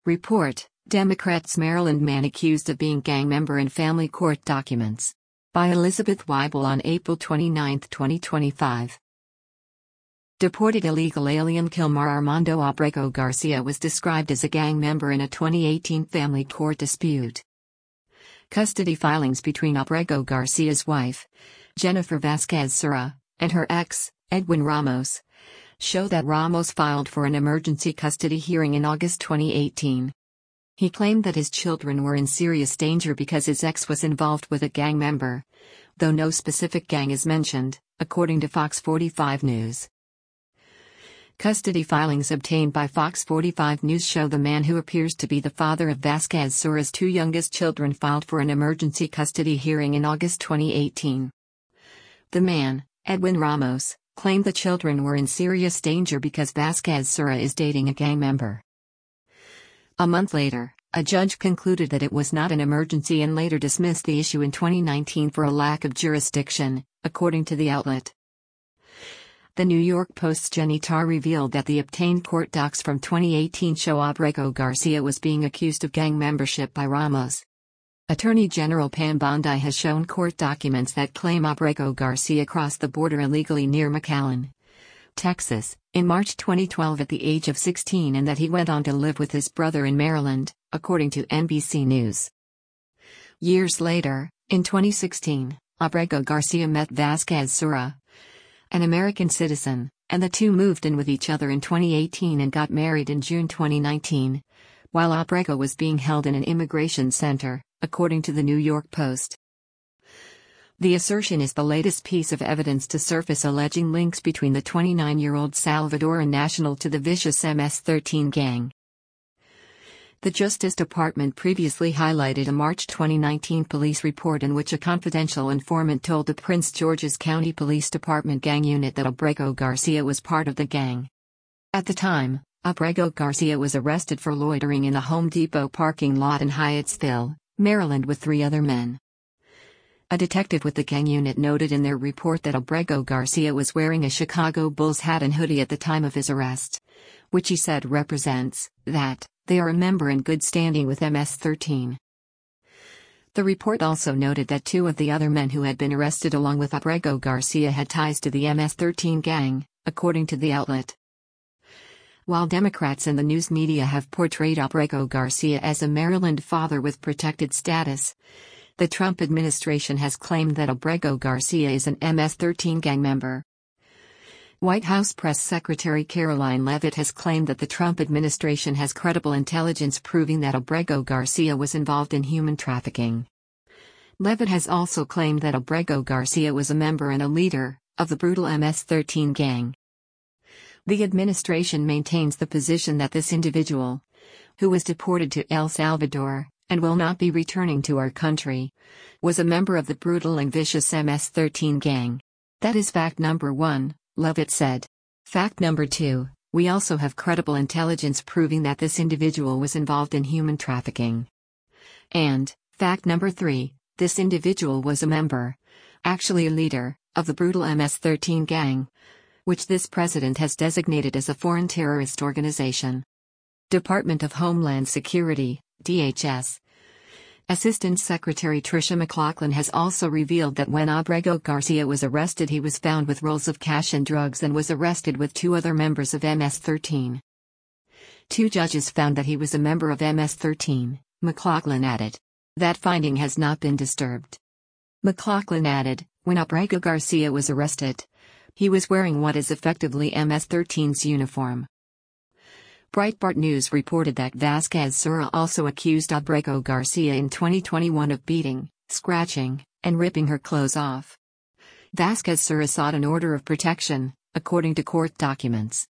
Report: Democrats Maryland man accused of being gang member in family court documents. By Elizabeth Weibel on April 29, 2025. Deported illegal alien Kilmar Armando Abrego Garcia was described as a gang member in a 2018 family court dispute. Custody filings between Abrego Garcia's wife, Jennifer Vasquez Sura, and her ex, Edwin Ramos, show that Ramos filed for an emergency custody hearing in August 2018. He claimed that his children were in serious danger because his ex was involved with a gang member, though no specific gang is mentioned, according to Fox 45 News. Custody filings obtained by Fox 45 News show the man who appears to be the father of Vasquez Sura's two youngest children filed for an emergency custody hearing in August 2018. The man, Edwin Ramos, claimed the children were in serious danger because Vasquez Sura is dating a gang member. A month later, a judge concluded that it was not an emergency and later dismissed the issue in 2019 for a lack of jurisdiction, according to the outlet. The New York Post's Jenny Tarr revealed that the obtained court docs from 2018 show Abrego Garcia was being accused of gang membership by Ramos. Attorney General Pam Bondi has shown court documents that claim Abrego Garcia crossed the border illegally near McAllen, Texas, in March 2012 at the age of 16 and that he went on to live with his brother in Maryland, according to NBC News. Years later, in 2016, Abrego Garcia met Vasquez Sura, an American citizen, and the two moved in with each other in 2018 and got married in June 2019, while Abrego was being held in an immigration center, according to the New York Post. The assertion is the latest piece of evidence to surface alleging links between the 29-year-old Salvadoran national to the vicious MS-13 gang. The Justice Department previously highlighted a March 2019 police report in which a confidential informant told the Prince George's County Police Department gang unit that Abrego Garcia was part of the gang. At the time, Abrego Garcia was arrested for loitering in a Home Depot parking lot in Hyattsville, Maryland with 3 other men. A detective with the gang unit noted in their report that Abrego Garcia was wearing a Chicago Bulls hat and hoodie at the time of his arrest, which he said represents that they are a member in good standing with MS-13. The report also noted that 2 of the other men who had been arrested along with Abrego Garcia had ties to the MS-13 gang, according to the outlet. While Democrats and the news media have portrayed Abrego Garcia as a Maryland father with protected status, the Trump administration has claimed that Abrego Garcia is an MS-13 gang member. White House Press Secretary Caroline Leavitt has claimed that the Trump administration has credible intelligence proving that Abrego Garcia was involved in human trafficking. Leavitt has also claimed that Abrego Garcia was a member and a leader of the brutal MS-13 gang. The administration maintains the position that this individual, who was deported to El Salvador and will not be returning to our country, was a member of the brutal and vicious MS-13 gang. That is fact number 1. Leavitt said. Fact number 2, we also have credible intelligence proving that this individual was involved in human trafficking. And, fact number 3, this individual was a member, actually a leader, of the brutal MS-13 gang, which this president has designated as a foreign terrorist organization. Department of Homeland Security, DHS. Assistant Secretary Tricia McLaughlin has also revealed that when Abrego Garcia was arrested he was found with rolls of cash and drugs and was arrested with 2 other members of MS-13. 2 judges found that he was a member of MS-13, McLaughlin added. That finding has not been disturbed. McLaughlin added, when Abrego Garcia was arrested, he was wearing what is effectively MS-13's uniform. Breitbart News reported that Vasquez Sura also accused Abrego Garcia in 2021 of beating, scratching, and ripping her clothes off. Vasquez Sura sought an order of protection, according to court documents.